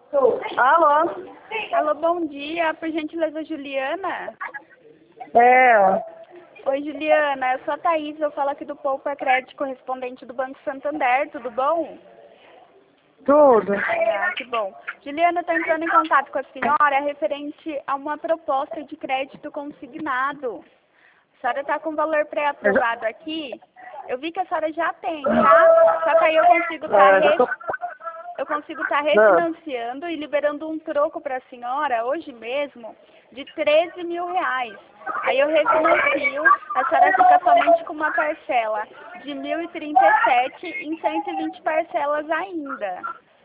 Alô? Alô, bom dia. Por gentileza, Juliana? É, Oi, Juliana. Eu sou a Thaís. Eu falo aqui do Poupa Crédito, correspondente do Banco Santander. Tudo bom? tudo. Ah, que bom. Juliana, estou entrando em contato com a senhora referente a uma proposta de crédito consignado. A senhora está com valor pré-aprovado aqui. Eu vi que a senhora já tem, tá? Só que aí eu consigo estar refinanciando e liberando um troco para a senhora hoje mesmo de R$ 13.000. Aí eu refinancio, a senhora fica somente com uma parcela de 1.037 em 120 parcelas ainda.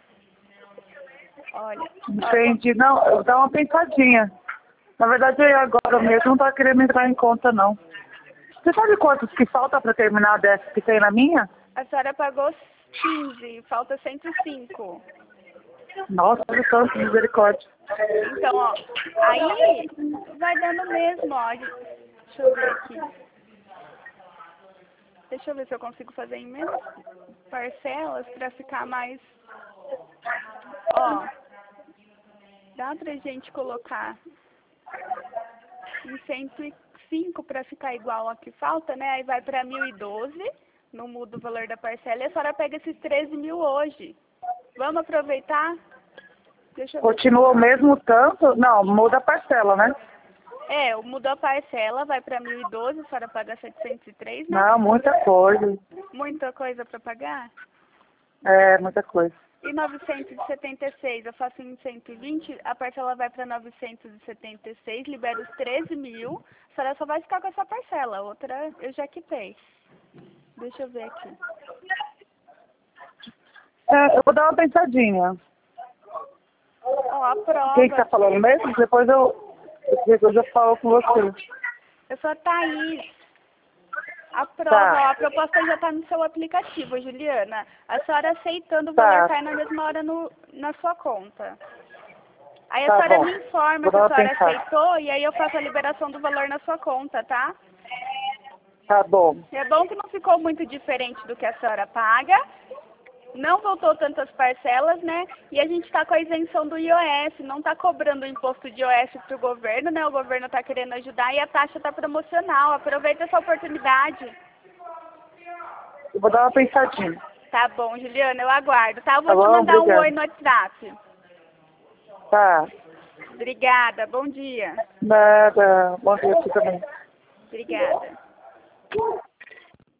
Olha, Entendi. Não, eu vou dar uma pensadinha. Na verdade, agora mesmo não tá querendo entrar em conta, não. Você sabe quantos que falta para terminar dessa que tem na minha? a senhora pagou 15, falta 105. Nossa, olha tanto, misericórdia. Então, ó, aí vai dando mesmo, ó. Deixa eu ver aqui. Deixa eu ver se eu consigo fazer em menos parcelas para ficar mais... Ó, dá pra gente colocar em 105 para ficar igual ao que falta, né? Aí vai para 1.012, não muda o valor da parcela, e a senhora pega esses 13.000 hoje. Vamos aproveitar? Deixa eu ver. Continua o mesmo tanto? Não, muda a parcela, né? Mudou a parcela, vai para 1.012, a senhora paga 703, né? Não, muita coisa. Muita coisa para pagar? É, muita coisa. E 976, eu faço em 120, a parcela vai para 976, libera os 13.000, a senhora só vai ficar com essa parcela, a outra eu já quitei. Deixa eu ver aqui. É, eu vou dar uma pensadinha. Ó, a Quem que tá prova, falando mesmo? Depois eu já falo com você. eu sou a Thaís. A prova, Tá, ó, a proposta já está no seu aplicativo, Juliana. A senhora aceitando, o valor tá, cai na mesma hora na sua conta. Aí a tá senhora bom. me informa Vou se dar a uma senhora pensada. aceitou e aí eu faço a liberação do valor na sua conta, tá? Tá bom. E é bom que não ficou muito diferente do que a senhora paga. Não voltou tantas parcelas, né? E a gente está com a isenção do IOS, não está cobrando o imposto de IOS para o governo, né? O governo está querendo ajudar e a taxa está promocional. Aproveita essa oportunidade. Eu vou dar uma pensadinha. Tá bom, Juliana, eu aguardo, tá? Eu Tá vou te bom? mandar um oi Obrigado. no WhatsApp. Tá. Obrigada, bom dia. Nada. Bom dia aqui também. Obrigada.